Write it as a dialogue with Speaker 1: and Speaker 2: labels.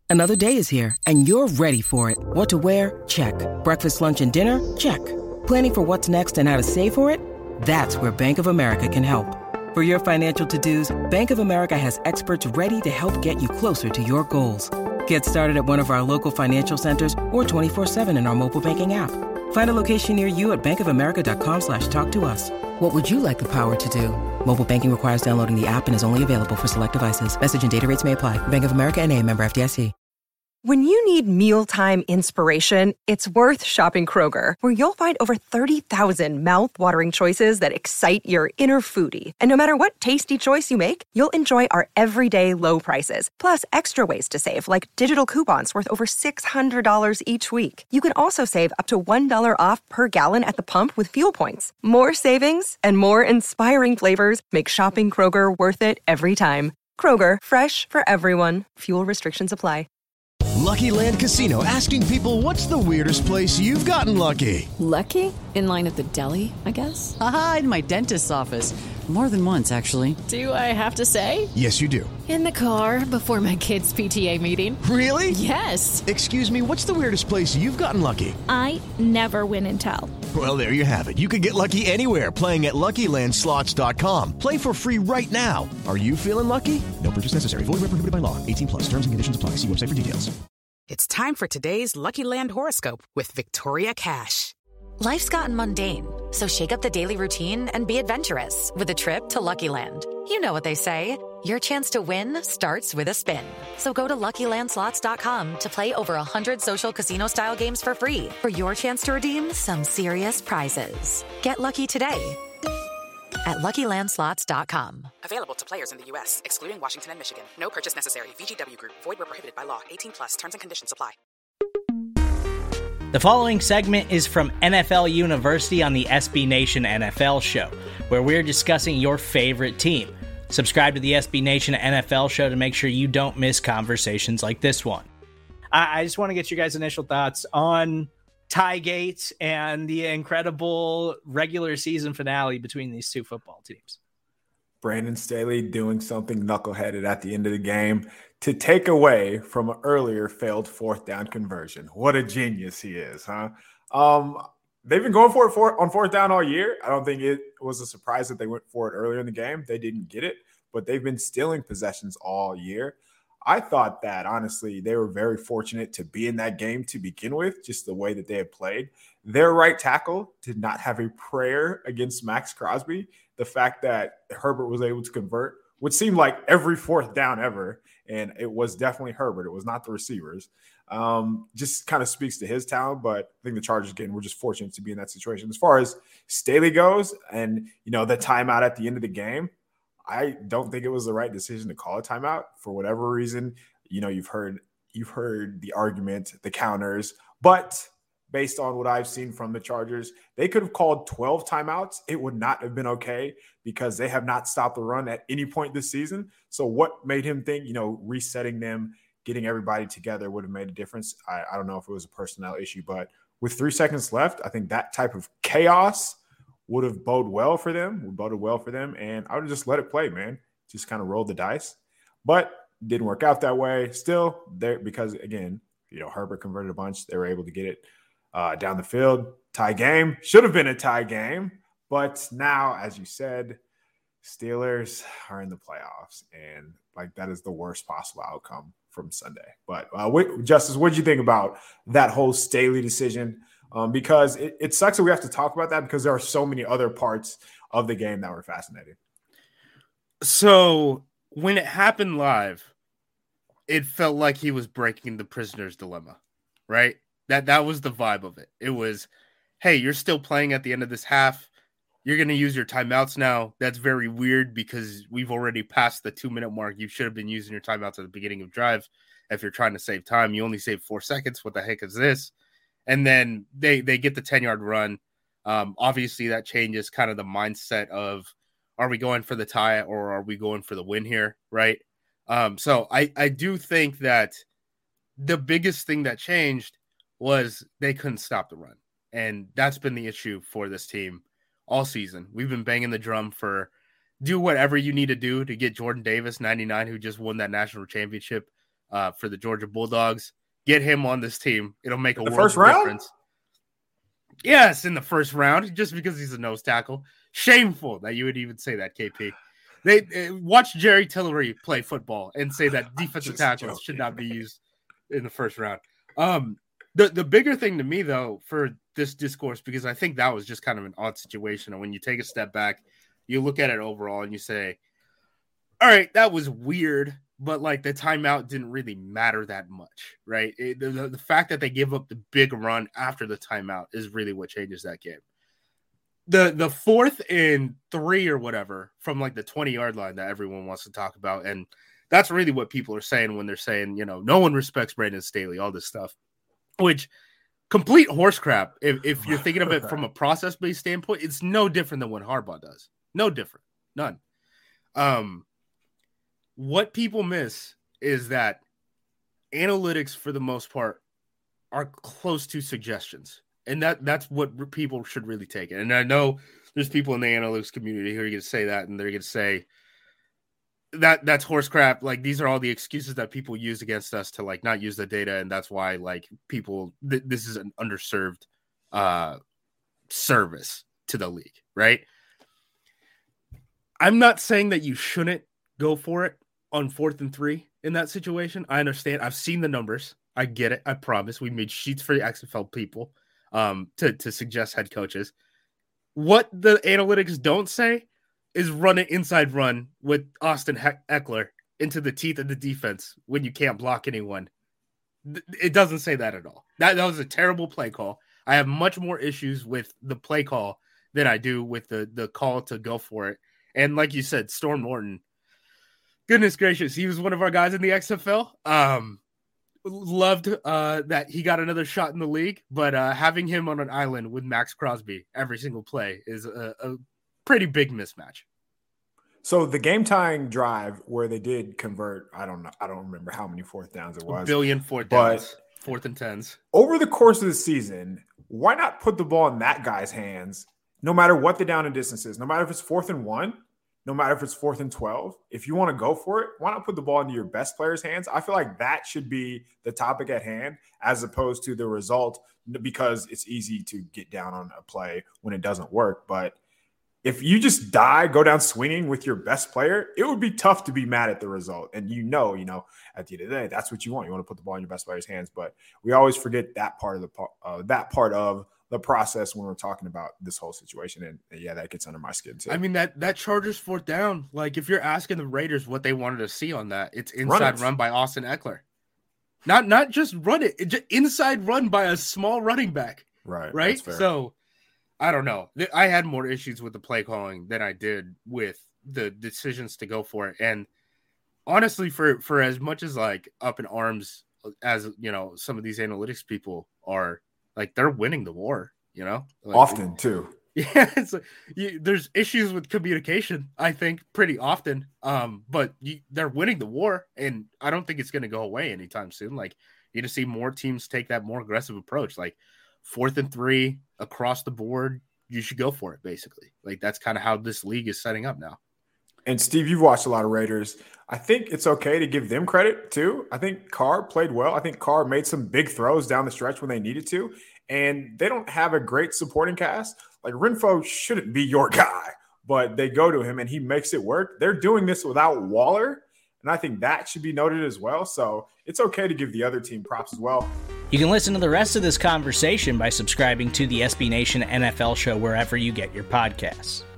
Speaker 1: Another day is here, and you're ready for it. What to wear? Check. Breakfast, lunch, and dinner? Check. Planning for what's next and how to save for it? That's where Bank of America can help. For your financial to-dos, Bank of America has experts ready to help get you closer to your goals. Get started at one of our local financial centers or 24/7 in our mobile banking app. Find a location near you at bankofamerica.com/talktous. What would you like the power to do? Mobile banking requires downloading the app and is only available for select devices. Message and data rates may apply. Bank of America N.A., member FDIC.
Speaker 2: When you need mealtime inspiration, it's worth shopping Kroger, where you'll find over 30,000 mouth-watering choices that excite your inner foodie. And no matter what tasty choice you make, you'll enjoy our everyday low prices, plus extra ways to save, like digital coupons worth over $600 each week. You can also save up to $1 off per gallon at the pump with fuel points. More savings and more inspiring flavors make shopping Kroger worth it every time. Kroger, fresh for everyone. Fuel restrictions apply.
Speaker 3: Lucky Land Casino, asking people, what's the weirdest place you've gotten lucky?
Speaker 4: Lucky? In line at the deli, I guess?
Speaker 5: Aha, in my dentist's office. More than once, actually.
Speaker 4: Do I have to say?
Speaker 3: Yes, you do.
Speaker 4: In the car before my kids' PTA meeting.
Speaker 3: Really?
Speaker 4: Yes.
Speaker 3: Excuse me, what's the weirdest place you've gotten lucky?
Speaker 6: I never win and tell.
Speaker 3: Well, there you have it. You can get lucky anywhere, playing at LuckyLandSlots.com. Play for free right now. Are you feeling lucky? No purchase necessary. Void where prohibited by law. 18+. Terms and conditions apply. See website for details.
Speaker 7: It's time for today's Lucky Land horoscope with Victoria Cash.
Speaker 8: Life's gotten mundane, so shake up the daily routine and be adventurous with a trip to Lucky Land. You know what they say, your chance to win starts with a spin. So go to LuckyLandSlots.com to play over 100 social casino-style games for free for your chance to redeem some serious prizes. Get lucky today at LuckyLandSlots.com.
Speaker 7: Available to players in the U.S., excluding Washington and Michigan. No purchase necessary. VGW Group. Void where prohibited by law. 18+. Terms and conditions apply.
Speaker 9: The following segment is from NFL University on the SB Nation NFL Show, where we're discussing your favorite team. Subscribe to the SB Nation NFL Show to make sure you don't miss conversations like this one. I just want to get your guys' initial thoughts on Tygate and the incredible regular season finale between these two football teams.
Speaker 10: Brandon Staley doing something knuckleheaded at the end of the game to take away from an earlier failed fourth down conversion. What a genius he is, huh? They've been going for it on fourth down all year. I don't think it was a surprise that they went for it earlier in the game. They didn't get it, but they've been stealing possessions all year. I thought that, honestly, they were very fortunate to be in that game to begin with, just the way that they had played. Their right tackle did not have a prayer against Max Crosby. The fact that Herbert was able to convert would seem like every fourth down ever, and it was definitely Herbert. It was not the receivers. Just kind of speaks to his talent, but I think the Chargers, again, were just fortunate to be in that situation. As far as Staley goes and, the timeout at the end of the game, I don't think it was the right decision to call a timeout for whatever reason. You've heard the argument, the counters, but based on what I've seen from the Chargers, they could have called 12 timeouts. It would not have been okay because they have not stopped the run at any point this season. So what made him think, resetting them, getting everybody together would have made a difference? I don't know if it was a personnel issue, but with 3 seconds left, I think that type of chaos would have boded well for them, and I would have just let it play, man. Just kind of rolled the dice. But didn't work out that way. Still, there because, again, Herbert converted a bunch. They were able to get it down the field. Tie game. Should have been a tie game. But now, as you said, Steelers are in the playoffs, and that is the worst possible outcome from Sunday. But Justice, what did you think about that whole Staley decision? Because it sucks that we have to talk about that because there are so many other parts of the game that were fascinating.
Speaker 11: So when it happened live, it felt like he was breaking the prisoner's dilemma, right? That was the vibe of it. It was, hey, you're still playing at the end of this half. You're going to use your timeouts now. That's very weird because we've already passed the 2-minute mark. You should have been using your timeouts at the beginning of drive. If you're trying to save time, you only save 4 seconds. What the heck is this? And then they get the 10-yard run. Obviously, that changes kind of the mindset of, are we going for the tie or are we going for the win here, right? So I do think that the biggest thing that changed was they couldn't stop the run. And that's been the issue for this team all season. We've been banging the drum for do whatever you need to do to get Jordan Davis, 99, who just won that national championship, for the Georgia Bulldogs. Get him on this team. It'll make a world
Speaker 10: of
Speaker 11: difference. Yes, in the first round, just because he's a nose tackle. Shameful that you would even say that, KP. They watch Jerry Tillery play football and say that defensive tackles should not be used in the first round. The bigger thing to me, though, for this discourse, because I think that was just kind of an odd situation. And when you take a step back, you look at it overall and you say, all right, that was weird, but like the timeout didn't really matter that much, right? The fact that they give up the big run after the timeout is really what changes that game. The 4th and 3 or whatever from like the 20-yard line that everyone wants to talk about. And that's really what people are saying when they're saying, no one respects Brandon Staley, all this stuff, which complete horse crap. If you're thinking of it from a process-based standpoint, it's no different than what Harbaugh does. No different. None. What people miss is that analytics, for the most part, are close to suggestions. And that's what people should really take it. And I know there's people in the analytics community who are going to say that, and they're going to say that's horse crap. Like, these are all the excuses that people use against us to like not use the data, and that's why like people this is an underserved service to the league, right? I'm not saying that you shouldn't go for it on 4th and 3 in that situation. I understand. I've seen the numbers. I get it. I promise. We made sheets for the XFL people to suggest head coaches. What the analytics don't say is run an inside run with Austin Eckler into the teeth of the defense when you can't block anyone. It doesn't say that at all. That was a terrible play call. I have much more issues with the play call than I do with the call to go for it. And like you said, Storm Norton, goodness gracious, he was one of our guys in the XFL. Loved that he got another shot in the league, but having him on an island with Max Crosby every single play is a pretty big mismatch.
Speaker 10: So the game-tying drive where they did convert, I don't remember how many 4th downs it was.
Speaker 11: 1 billion 4th downs, 4th and 10s.
Speaker 10: Over the course of the season, why not put the ball in that guy's hands, no matter what the down and distance is, no matter if it's 4th and 1, no matter if it's 4th and 12, if you want to go for it, why not put the ball into your best player's hands? I feel like that should be the topic at hand as opposed to the result, because it's easy to get down on a play when it doesn't work. But if you just go down swinging with your best player, it would be tough to be mad at the result. And at the end of the day, that's what you want. You want to put the ball in your best player's hands. But we always forget that part of the process when we're talking about this whole situation. And yeah, that gets under my skin too.
Speaker 11: I mean, that Chargers 4th down, like if you're asking the Raiders what they wanted to see on that, it's inside run by Austin Eckler. Not just run it, just inside run by a small running back. Right. So I don't know. I had more issues with the play calling than I did with the decisions to go for it. And honestly, for as much as like up in arms as some of these analytics people are, like, they're winning the war, like,
Speaker 10: often too.
Speaker 11: Yeah, it's like, there's issues with communication, I think, pretty often. But they're winning the war, and I don't think it's going to go away anytime soon. Like, you're going to see more teams take that more aggressive approach. Like 4th and 3 across the board, you should go for it, basically. Like, that's kind of how this league is setting up now.
Speaker 10: And Steve, you've watched a lot of Raiders. I think it's okay to give them credit too. I think Carr played well. I think Carr made some big throws down the stretch when they needed to. And they don't have a great supporting cast. Like, Renfrow shouldn't be your guy, but they go to him and he makes it work. They're doing this without Waller, and I think that should be noted as well. So it's okay to give the other team props as well.
Speaker 9: You can listen to the rest of this conversation by subscribing to the SB Nation NFL show wherever you get your podcasts.